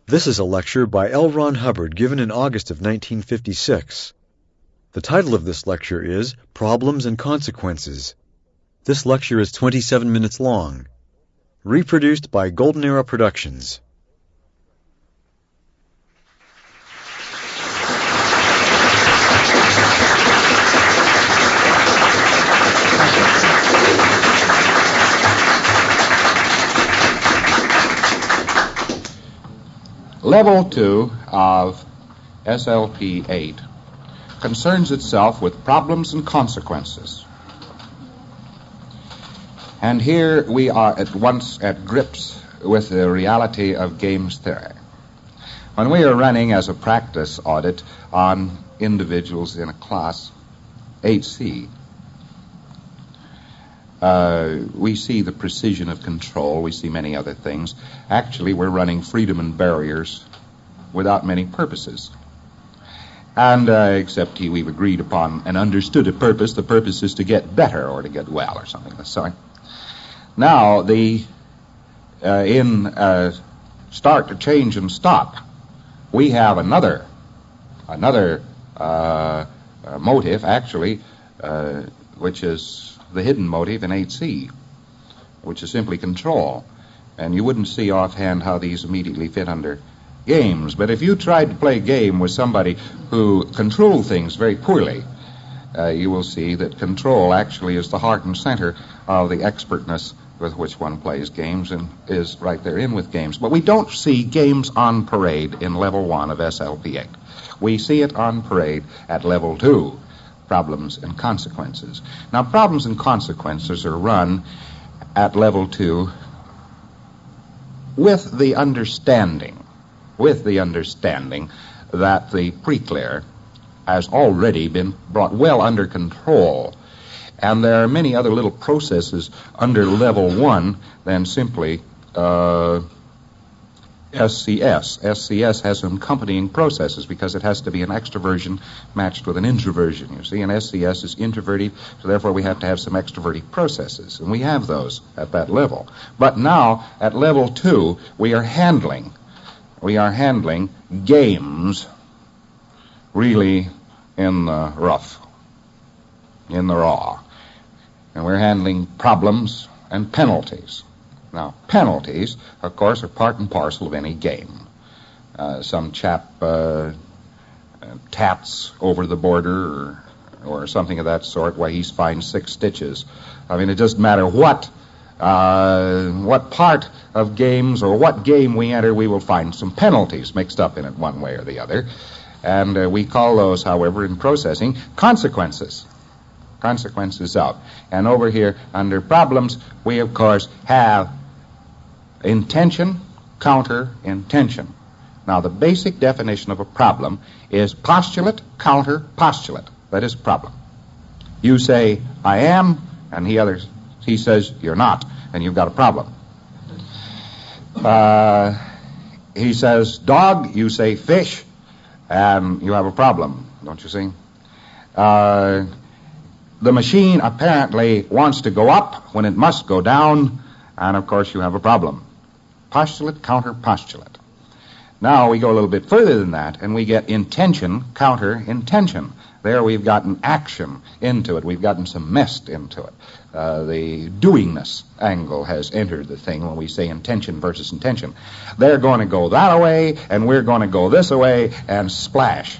This is a lecture by L. Ron Hubbard given in August of 1956. The title of this lecture is Problems and Consequences. This lecture is 27 minutes long. Reproduced by Golden Era Productions. Level 2 of SLP-8 concerns itself with problems and consequences. And here we are at once at grips with the reality of games theory. When we are running as a practice audit on individuals in a class 8C, we see the precision of control. We see many other things. Actually, we're running freedom and barriers without many purposes. And except we've agreed upon and understood a purpose. The purpose is to get better or to get well or something of the sort. Now, in start to change and stop, we have another motive, actually, which is the hidden motive in 8C, which is simply control. And you wouldn't see offhand how these immediately fit under games. But if you tried to play a game with somebody who controlled things very poorly, you will see that control actually is the heart and center of the expertness with which one plays games and is right there in with games. But we don't see games on parade in level 1 of SLP-8. We see it on parade at level 2. Problems and consequences. Now, problems and consequences are run at level 2 with the understanding that the pre-clear has already been brought well under control. And there are many other little processes under level 1 than simply SCS. SCS has some accompanying processes because it has to be an extroversion matched with an introversion, you see, and SCS is introverted, so therefore we have to have some extroverted processes, and we have those at that level. But now, at level 2, we are handling games really in the rough, in the raw, and we're handling problems and penalties. Now, penalties, of course, are part and parcel of any game. Some chap tats over the border or something of that sort, why he's fined 6 stitches. I mean, it doesn't matter what part of games or what game we enter, we will find some penalties mixed up in it one way or the other. And we call those, however, in processing, consequences. Consequences out. And over here, under problems, we, of course, have intention, counter, intention. Now, the basic definition of a problem is postulate, counter, postulate. That is a problem. You say, I am, and he says, you're not, and you've got a problem. He says, dog, you say, fish, and you have a problem, don't you see? The machine apparently wants to go up when it must go down, and of course you have a problem. Postulate, counter, postulate. Now we go a little bit further than that, and we get intention, counter, intention. There we've gotten action into it. We've gotten some messed into it. The doingness angle has entered the thing when we say intention versus intention. They're going to go that way, and we're going to go this way, and splash.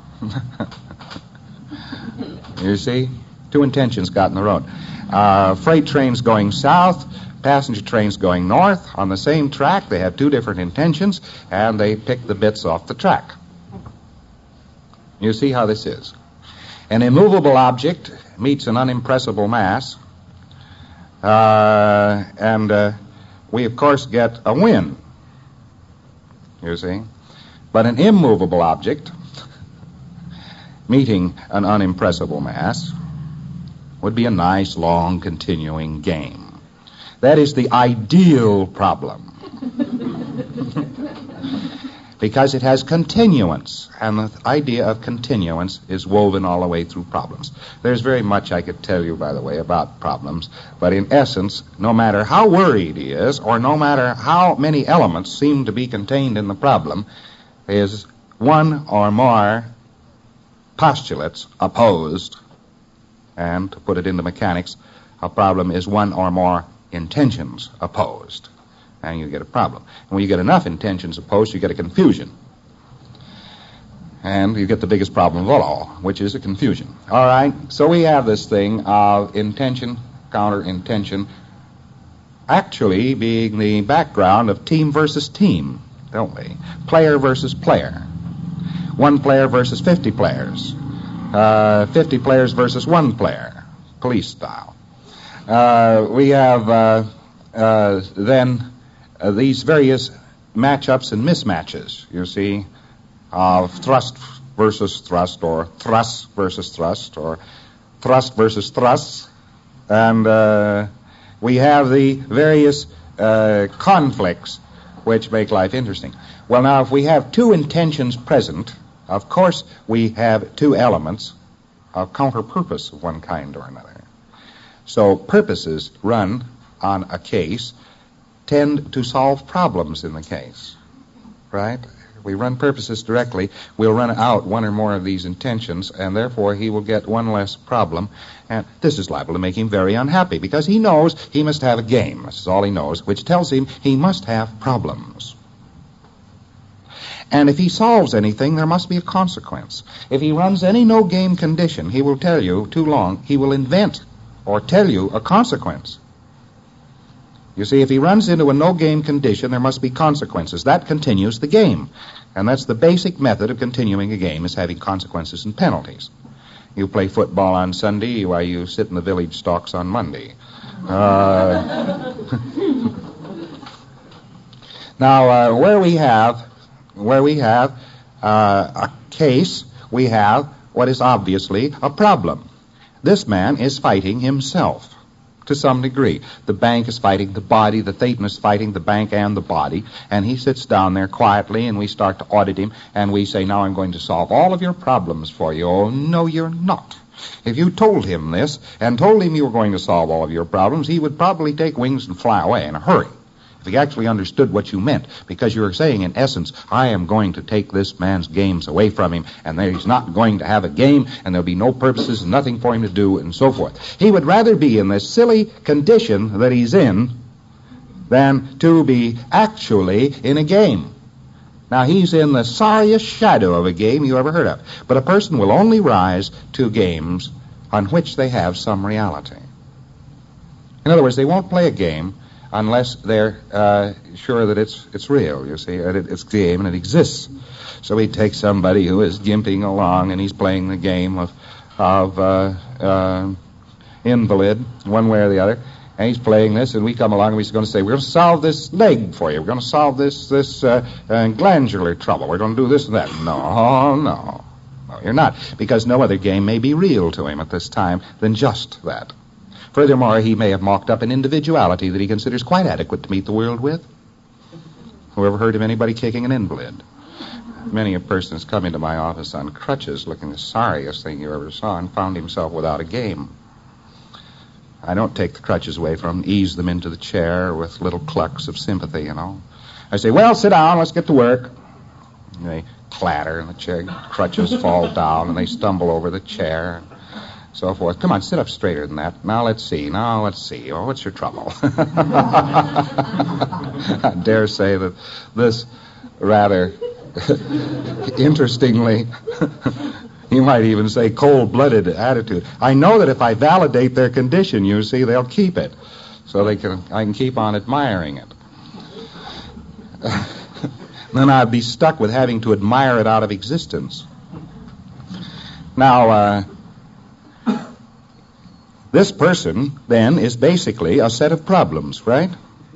You see? 2 intentions got in the road. Freight trains going south, passenger trains going north. On the same track, they have 2 different intentions, and they pick the bits off the track. You see how this is. An immovable object meets an unimpressible mass, and we, of course, get a win. You see? But an immovable object meeting an unimpressible mass would be a nice, long, continuing game. That is the ideal problem. because it has continuance, and the idea of continuance is woven all the way through problems. There's very much I could tell you, by the way, about problems, but in essence, no matter how worried he is, or no matter how many elements seem to be contained in the problem, is one or more postulates opposed, and to put it into mechanics, a problem is one or more intentions opposed, and you get a problem. And when you get enough intentions opposed, you get a confusion. And you get the biggest problem of all, which is a confusion. All right, so we have this thing of intention, counter-intention, actually being the background of team versus team, don't we? Player versus player. One player versus 50 players. 50 players versus one player, police style. We have then these various matchups and mismatches, you see, of thrust versus thrust, or thrust versus thrust, or thrust versus thrust. And we have the various conflicts which make life interesting. Well, now, if we have two intentions present, of course we have two elements of counter-purpose of one kind or another. So purposes run on a case tend to solve problems in the case, right? If we run purposes directly, we'll run out one or more of these intentions, and therefore he will get one less problem. And this is liable to make him very unhappy, because he knows he must have a game. This is all he knows, which tells him he must have problems. And if he solves anything, there must be a consequence. If he runs any no-game condition, he will tell you too long, he will invent or tell you a consequence. You see, if he runs into a no-game condition, there must be consequences. That continues the game. And that's the basic method of continuing a game, is having consequences and penalties. You play football on Sunday while you sit in the village stalks on Monday. Now, where we have a case, we have what is obviously a problem. This man is fighting himself to some degree. The bank is fighting the body, the Thetan is fighting the bank and the body, and he sits down there quietly, and we start to audit him, and we say, now I'm going to solve all of your problems for you. Oh, no, you're not. If you told him this and told him you were going to solve all of your problems, he would probably take wings and fly away in a hurry, if he actually understood what you meant, because you were saying, in essence, I am going to take this man's games away from him, and he's not going to have a game, and there'll be no purposes and nothing for him to do, and so forth. He would rather be in this silly condition that he's in than to be actually in a game. Now, he's in the sorriest shadow of a game you ever heard of. But a person will only rise to games on which they have some reality. In other words, they won't play a game unless they're sure that it's real, you see, that it's game and it exists. So we take somebody who is gimping along and he's playing the game of invalid, one way or the other, and he's playing this, and we come along and we're going to say, we're going to solve this leg for you. We're going to solve this glandular trouble. We're going to do this and that. No, you're not, because no other game may be real to him at this time than just that. Furthermore, he may have mocked up an individuality that he considers quite adequate to meet the world with. Who ever heard of anybody kicking an invalid? Many a person has come into my office on crutches, looking the sorriest thing you ever saw, and found himself without a game. I don't take the crutches away from him, ease them into the chair with little clucks of sympathy, you know. I say, well, sit down, let's get to work. And they clatter, and the chair crutches fall down, and they stumble over the chair, so forth. Come on, sit up straighter than that. Now, let's see. Oh, what's your trouble? I dare say that this rather interestingly, you might even say cold-blooded attitude. I know that if I validate their condition, you see, they'll keep it. So I can keep on admiring it. Then I'd be stuck with having to admire it out of existence. Now, this person, then, is basically a set of problems, right?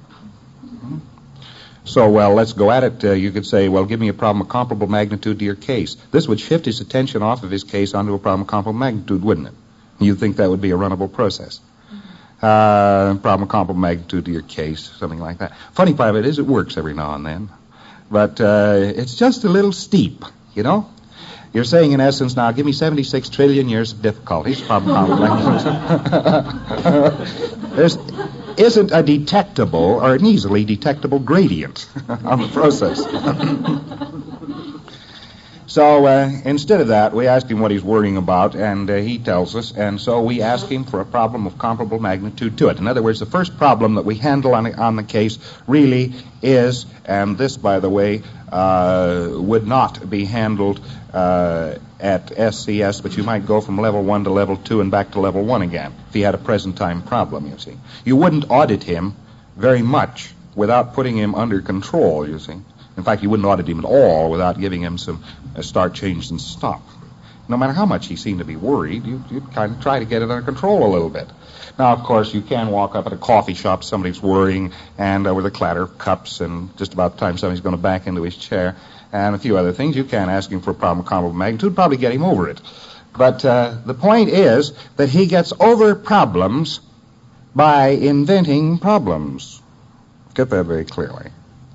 So, well, let's go at it. You could say, well, give me a problem of comparable magnitude to your case. This would shift his attention off of his case onto a problem of comparable magnitude, wouldn't it? You'd think that would be a runnable process. Problem of comparable magnitude to your case, something like that. Funny part of it is it works every now and then. But it's just a little steep, you know? You're saying, in essence, now, give me 76 trillion years of difficulties, problem complexes. There isn't a detectable or an easily detectable gradient on the process. So instead of that, we asked him what he's worrying about, and he tells us, and so we ask him for a problem of comparable magnitude to it. In other words, the first problem that we handle on the case really is, and this, by the way, would not be handled at SCS, but you might go from level 1 to level 2 and back to level 1 again if he had a present time problem, you see. You wouldn't audit him very much without putting him under control, you see. In fact, you wouldn't audit him at all without giving him some start, change, and stop. No matter how much he seemed to be worried, you'd kind of try to get it under control a little bit. Now, of course, you can walk up at a coffee shop, somebody's worrying, and with a clatter of cups, and just about the time somebody's going to back into his chair, and a few other things, you can ask him for a problem of comparable magnitude, probably get him over it. But the point is that he gets over problems by inventing problems. Get that very clearly.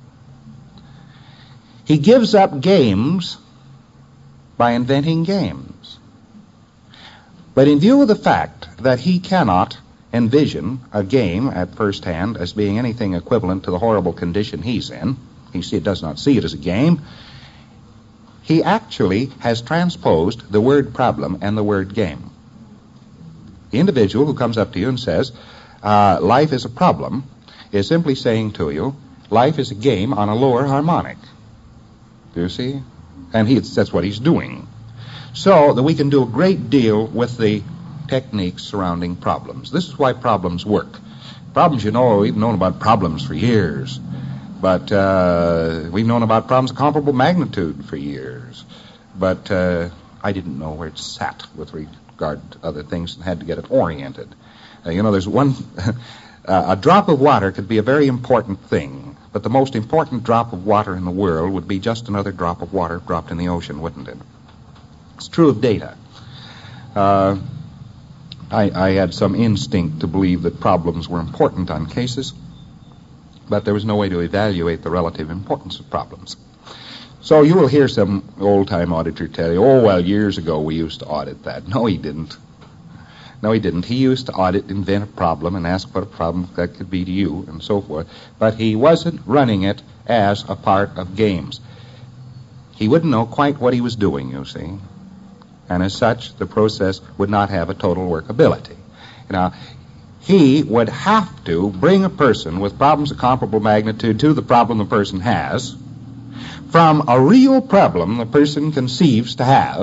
He gives up games by inventing games. But in view of the fact that he cannot envision a game at first hand as being anything equivalent to the horrible condition he's in, he does not see it as a game, he actually has transposed the word problem and the word game. The individual who comes up to you and says, life is a problem, is simply saying to you, life is a game on a lower harmonic. Do you see? And that's what he's doing. So that we can do a great deal with the techniques surrounding problems. This is why problems work. Problems, we've known about problems for years. But we've known about problems of comparable magnitude for years. But I didn't know where it sat with regard to other things and had to get it oriented. There's one... a drop of water could be a very important thing, but the most important drop of water in the world would be just another drop of water dropped in the ocean, wouldn't it? It's true of data. I had some instinct to believe that problems were important on cases, but there was no way to evaluate the relative importance of problems. So you will hear some old-time auditor tell you, oh, well, years ago we used to audit that. No, he didn't. No, he didn't. He used to audit, invent a problem, and ask what a problem that could be to you, and so forth. But he wasn't running it as a part of games. He wouldn't know quite what he was doing, you see. And as such, the process would not have a total workability. Now, he would have to bring a person with problems of comparable magnitude to the problem the person has, from a real problem the person conceives to have,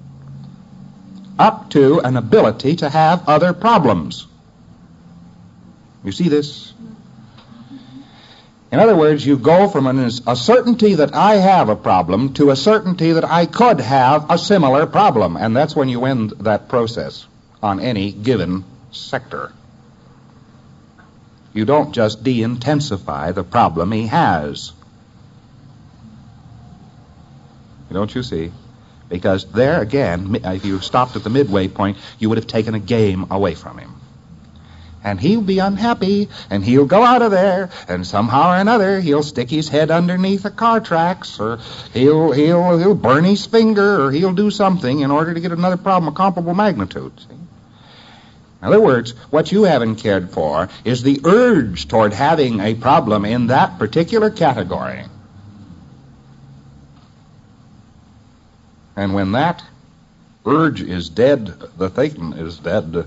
up to an ability to have other problems. You see this? In other words, you go from a certainty that I have a problem to a certainty that I could have a similar problem. And that's when you end that process on any given sector. You don't just de-intensify the problem he has. Don't you see? Because there again, if you stopped at the midway point, you would have taken a game away from him. And he'll be unhappy, and he'll go out of there, and somehow or another he'll stick his head underneath the car tracks, or he'll burn his finger, or he'll do something in order to get another problem of comparable magnitude. See? In other words, what you haven't cared for is the urge toward having a problem in that particular category. And when that urge is dead, the thing is dead.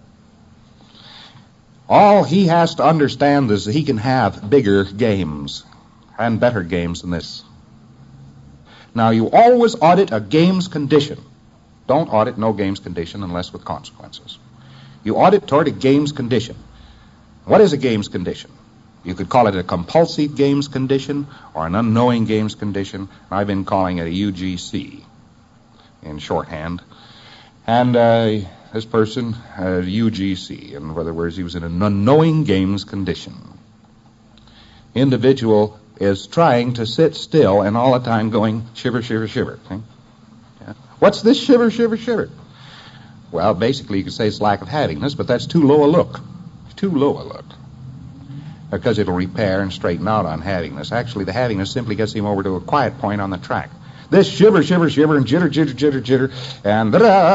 All he has to understand is that he can have bigger games and better games than this. Now, you always audit a game's condition. Don't audit no game's condition unless with consequences. You audit toward a game's condition. What is a game's condition? You could call it a compulsive game's condition or an unknowing game's condition. I've been calling it a UGC in shorthand. And this person had UGC. In other words, he was in an unknowing game's condition. Individual is trying to sit still and all the time going shiver, shiver, shiver. Okay? Yeah. What's this shiver, shiver, shiver? Well, basically you could say it's lack of havingness, but that's too low a look. It's too low a look. because it'll repair and straighten out on havingness. Actually, the havingness simply gets him over to a quiet point on the track. This shiver, shiver, shiver, and jitter, jitter, jitter, jitter, and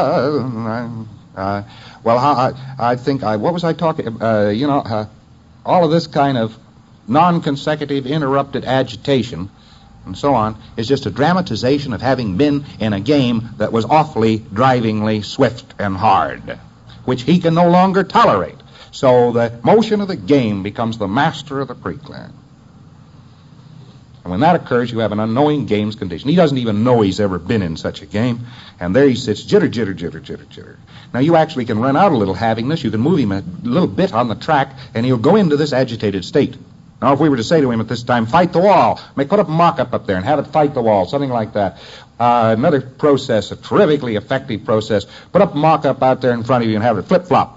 I think what was I talking? All of this kind of non-consecutive, interrupted agitation and so on is just a dramatization of having been in a game that was awfully, drivingly swift and hard, which he can no longer tolerate. So the motion of the game becomes the master of the preclear. And when that occurs, you have an unknowing games condition. He doesn't even know he's ever been in such a game. And there he sits, jitter, jitter, jitter, jitter, jitter. Now, you actually can run out a little havingness. You can move him a little bit on the track, and he'll go into this agitated state. Now, if we were to say to him at this time, fight the wall, put a mock-up up there and have it fight the wall, something like that. Another process, a terrifically effective process, put up a mock-up out there in front of you and have it flip-flop.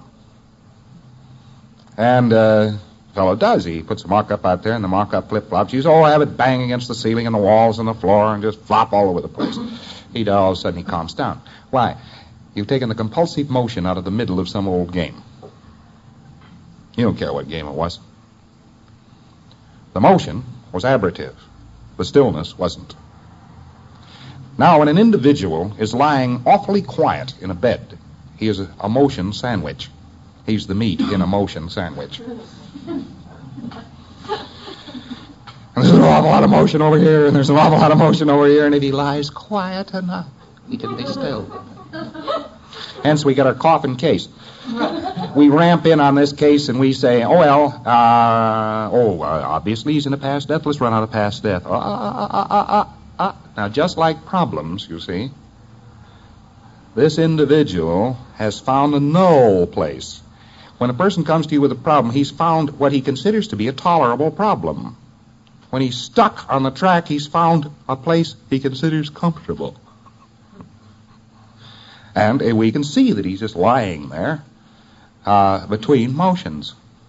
And the fellow does. He puts a mock-up out there, and the mock-up flip-flops. You have it bang against the ceiling and the walls and the floor and just flop all over the place. All of a sudden, he calms down. Why? You've taken the compulsive motion out of the middle of some old game. You don't care what game it was. The motion was aberrative. The stillness wasn't. Now, when an individual is lying awfully quiet in a bed, he is a motion sandwich. He's the meat in a motion sandwich. And there's an awful lot of motion over here, and there's an awful lot of motion over here, and if he lies quiet enough, he can be still. Hence, we get our coffin case. We ramp in on this case, and we say, obviously he's in a past death. Let's run out of past death. Now, just like problems, you see, this individual has found a null place. When a person comes to you with a problem, he's found what he considers to be a tolerable problem. When he's stuck on the track, he's found a place he considers comfortable. And we can see that he's just lying there between motions.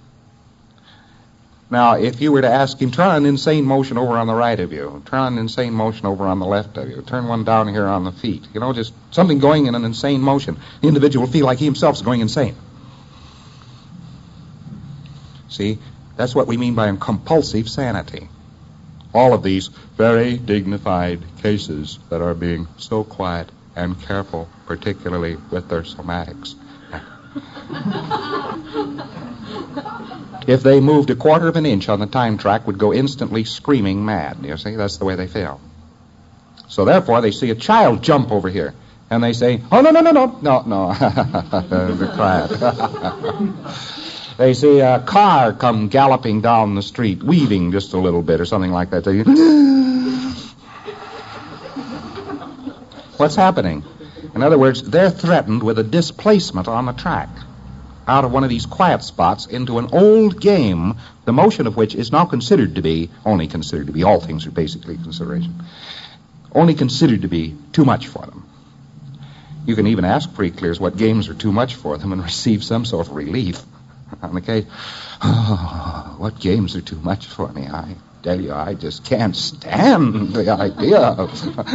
Now, if you were to ask him, turn an insane motion over on the right of you, turn an insane motion over on the left of you, turn one down here on the feet, just something going in an insane motion, the individual will feel like he himself is going insane. See, that's what we mean by a compulsive sanity. All of these very dignified cases that are being so quiet and careful, particularly with their somatics. If they moved a quarter of an inch on the time track, would go instantly screaming mad. You see, that's the way they feel. So therefore, they see a child jump over here, and they say, oh, no. They're quiet. They see a car come galloping down the street, weaving just a little bit or something like that. They What's happening? In other words, they're threatened with a displacement on the track out of one of these quiet spots into an old game, the motion of which is now only considered to be, all things are basically consideration, only considered to be too much for them. You can even ask pre-clears what games are too much for them and receive some sort of relief. On the case, what games are too much for me? I tell you, I just can't stand the idea of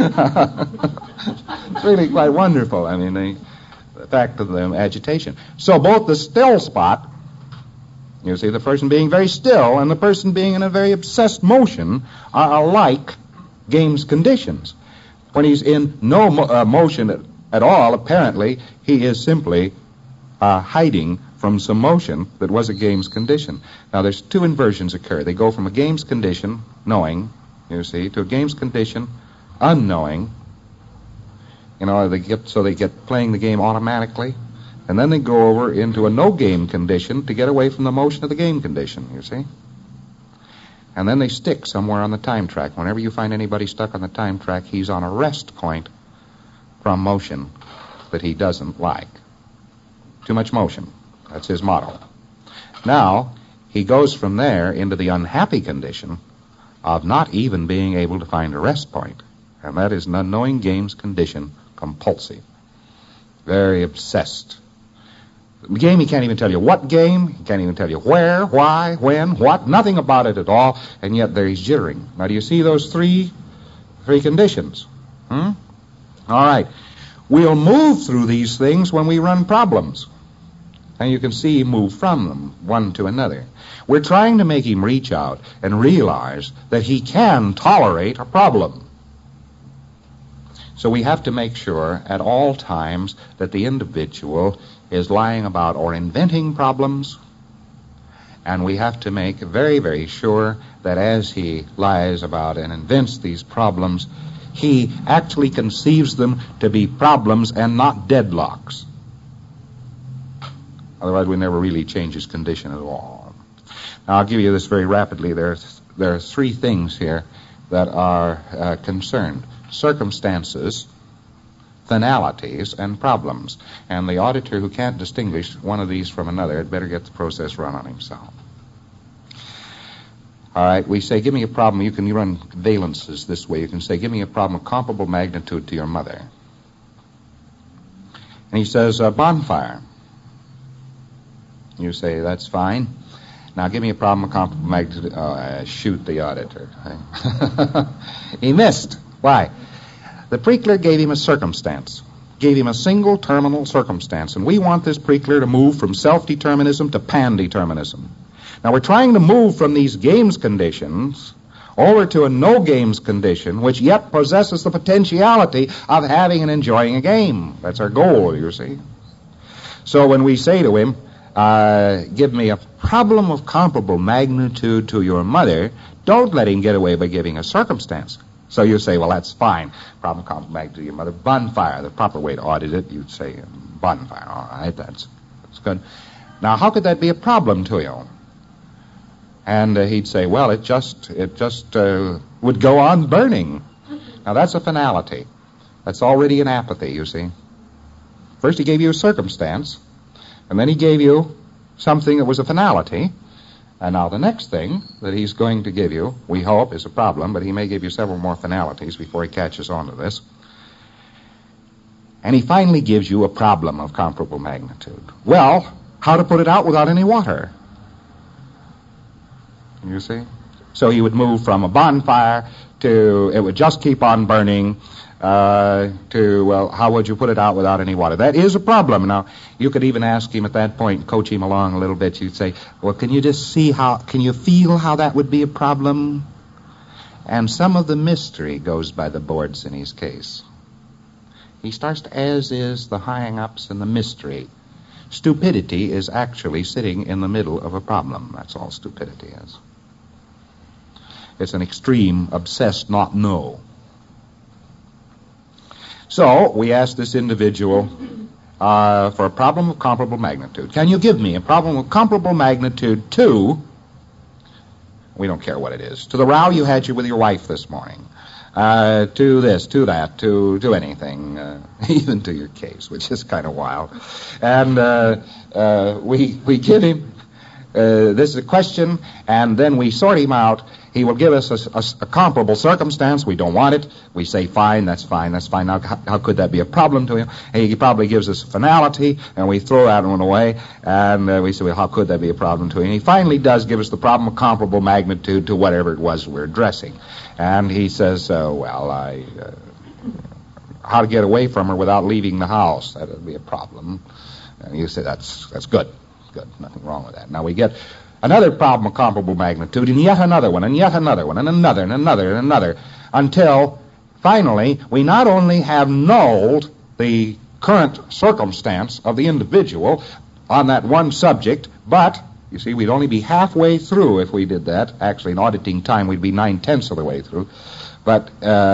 It's really quite wonderful. I mean, the fact of the agitation. So both the still spot, you see, the person being very still and the person being in a very obsessed motion are alike games conditions. When he's in no motion at all, apparently, he is simply hiding from some motion that was a game's condition. Now, there's two inversions occur. They go from a game's condition, knowing, you see, to a game's condition, unknowing. They get playing the game automatically, and then they go over into a no-game condition to get away from the motion of the game condition, you see. And then they stick somewhere on the time track. Whenever you find anybody stuck on the time track, he's on a rest point from motion that he doesn't like. Too much motion. That's his motto. Now, he goes from there into the unhappy condition of not even being able to find a rest point. And that is an unknowing games condition, compulsive. Very obsessed. The game, he can't even tell you what game. He can't even tell you where, why, when, what. Nothing about it at all. And yet there he's jittering. Now, do you see those three conditions? All right. We'll move through these things when we run problems. And you can see him move from them, one to another. We're trying to make him reach out and realize that he can tolerate a problem. So we have to make sure at all times that the individual is lying about or inventing problems, and we have to make very, very sure that as he lies about and invents these problems, he actually conceives them to be problems and not deadlocks. Otherwise, we never really change his condition at all. Now, I'll give you this very rapidly. There are three things here that are concerned: circumstances, finalities, and problems. And the auditor who can't distinguish one of these from another had better get the process run on himself. All right, we say, give me a problem. You can run valences this way. You can say, give me a problem of comparable magnitude to your mother. And he says, bonfire. You say, that's fine. Now give me a problem of comparable magnitude. Shoot the auditor. He missed. Why? The Preekler gave him a circumstance, gave him a single terminal circumstance, and we want this Preekler to move from self-determinism to pan-determinism. Now we're trying to move from these games conditions over to a no-games condition, which yet possesses the potentiality of having and enjoying a game. That's our goal, you see. So when we say to him, give me a problem of comparable magnitude to your mother, don't let him get away by giving a circumstance. So you say, well, that's fine. Problem comparable magnitude to your mother. Bonfire, the proper way to audit it, you'd say bonfire. All right, that's good. Now, how could that be a problem to you? And he'd say, well, it just would go on burning. Now, that's a finality. That's already an apathy, you see. First he gave you a circumstance, and then he gave you something that was a finality. And now the next thing that he's going to give you, we hope, is a problem, but he may give you several more finalities before he catches on to this. And he finally gives you a problem of comparable magnitude. Well, how to put it out without any water? You see? So he would move from a bonfire to, it would just keep on burning, to, well, how would you put it out without any water? That is a problem. Now, you could even ask him at that point, coach him along a little bit. You'd say, well, can you just see can you feel how that would be a problem? And some of the mystery goes by the boards in his case. He starts to, as is the hang-ups and the mystery. Stupidity is actually sitting in the middle of a problem. That's all stupidity is. It's an extreme, obsessed not know. So we ask this individual for a problem of comparable magnitude. Can you give me a problem of comparable magnitude to, we don't care what it is, to the row you had with your wife this morning, to this, to that, to anything, even to your case, which is kind of wild. And we give him, this is a question, and then we sort him out. He will give us a comparable circumstance. We don't want it. We say, fine, that's fine, that's fine. Now, how could that be a problem to him? He probably gives us a finality, and we throw that one away, and we say, well, how could that be a problem to him? And he finally does give us the problem of comparable magnitude to whatever it was we're addressing. And he says, how to get away from her without leaving the house. That would be a problem. And you say, that's good. Good, nothing wrong with that. Now we get another problem of comparable magnitude, and yet another one, and yet another one, and another, and another, and another, until finally we not only have nulled the current circumstance of the individual on that one subject, but, you see, we'd only be halfway through if we did that. Actually, in auditing time, we'd be 9/10 of the way through. But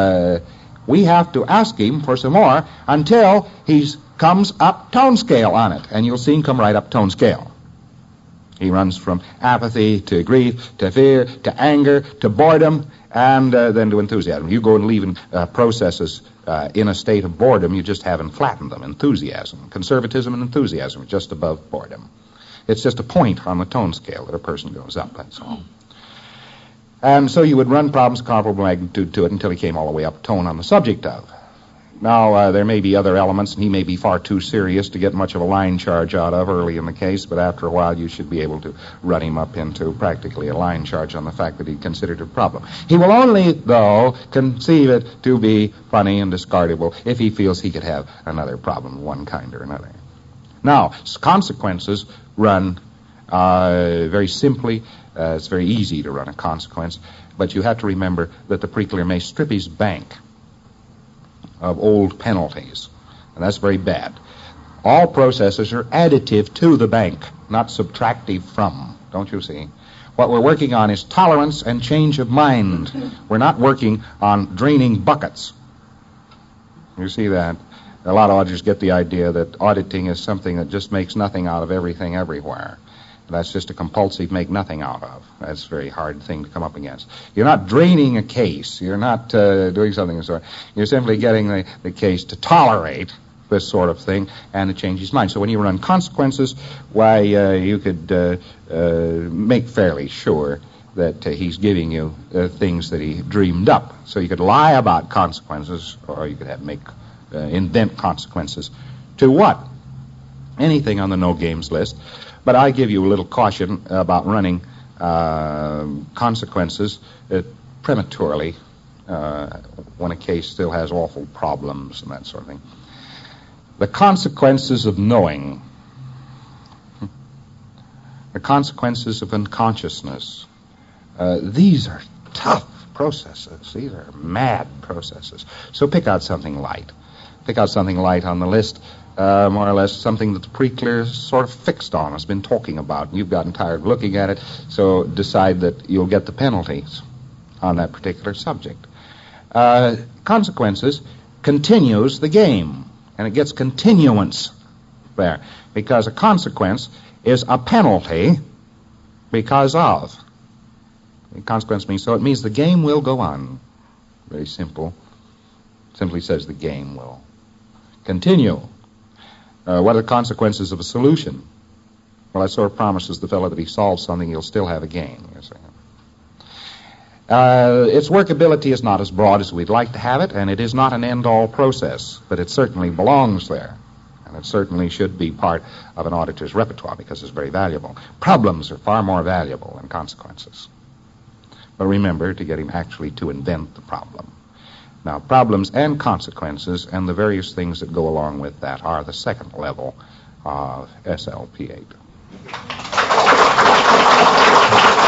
we have to ask him for some more until he comes up tone scale on it, and you'll see him come right up tone scale. He runs from apathy to grief to fear to anger to boredom and then to enthusiasm. You go and leave processes in a state of boredom, you just haven't flattened them. Enthusiasm, conservatism and enthusiasm are just above boredom. It's just a point on the tone scale that a person goes up, that's all. And so you would run problems of comparable magnitude to it until he came all the way up tone on the subject of. Now, there may be other elements, and he may be far too serious to get much of a line charge out of early in the case, but after a while you should be able to run him up into practically a line charge on the fact that he considered it a problem. He will only, though, conceive it to be funny and discardable if he feels he could have another problem of one kind or another. Now, consequences run very simply. It's very easy to run a consequence, but you have to remember that the pre-clear may strip his bank of old penalties, and that's very bad. All processes are additive to the bank, not subtractive from. Don't you see? What we're working on is tolerance and change of mind. We're not working on draining buckets. You see that? A lot of auditors get the idea that auditing is something that just makes nothing out of everything everywhere. That's just a compulsive make nothing out of. That's a very hard thing to come up against. You're not draining a case. You're not doing something of the sort. You're simply getting the case to tolerate this sort of thing and to change his mind. So when you run consequences, why, you could make fairly sure that he's giving you things that he dreamed up. So you could lie about consequences, or you could invent consequences. To what? Anything on the no games list. But I give you a little caution about running consequences prematurely when a case still has awful problems and that sort of thing. The consequences of knowing, the consequences of unconsciousness, these are tough processes. These are mad processes. So pick out something light. Pick out something light on the list, more or less something that the pre-clear is sort of fixed on, has been talking about. You've gotten tired of looking at it, so decide that you'll get the penalties on that particular subject. Consequences continues the game, and it gets continuance there, because a consequence is a penalty because of. The consequence means so. It means the game will go on. Very simple. Simply says the game will continue. What are the consequences of a solution? Well, that sort of promises the fellow that he solves something, he'll still have a gain. Its workability is not as broad as we'd like to have it, and it is not an end-all process, but it certainly belongs there. And it certainly should be part of an auditor's repertoire because it's very valuable. Problems are far more valuable than consequences. But remember to get him actually to invent the problem. Now, problems and consequences and the various things that go along with that are the second level of SLP 8.